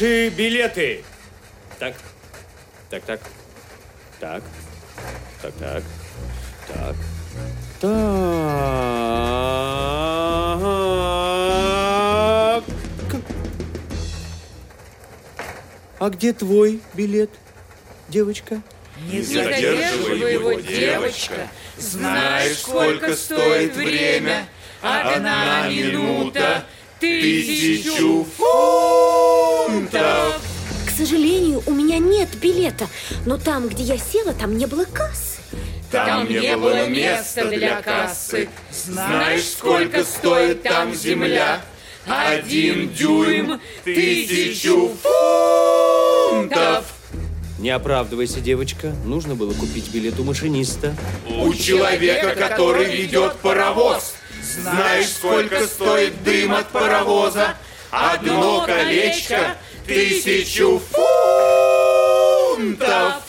Ваши билеты. Так. Так. Так. Так. Так. А где твой билет, девочка? Не задерживай его, девочка. Знаешь, сколько стоит время? 1 минута, 1000 фунтов. К сожалению, у меня нет билета, но там, где я села, там не было кассы. Там не было места для кассы. Знаешь, сколько стоит там земля? 1 дюйм, 1000 фунтов. Не оправдывайся, девочка. Нужно было купить билет у машиниста. У человека, который ведет паровоз. Знаешь, сколько стоит дым от паровоза? 1 колечко, 1000 фунтов.